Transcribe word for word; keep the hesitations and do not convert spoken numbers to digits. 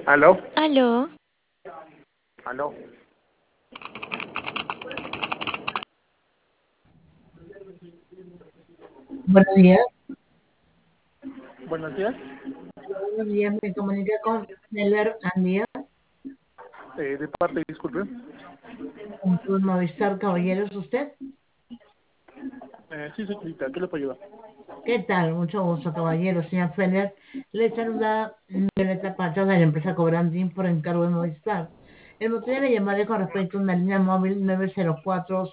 ¿Aló? Aló, ¿Aló? Buenos días. Buenos días. Buenos días, me comuniqué con Nelver Andía, Eh, de parte, disculpe. con Club Movistar Caballeros, ¿usted? Eh, sí, señorita, ¿qué le puedo ayudar? ¿Qué tal? Mucho gusto, caballero. Señor Feller, le saluda Violeta Pacho de la empresa Cobrantín por encargo de Movistar. El motivo de la llamada es con respecto a una línea móvil nueve cero cuatro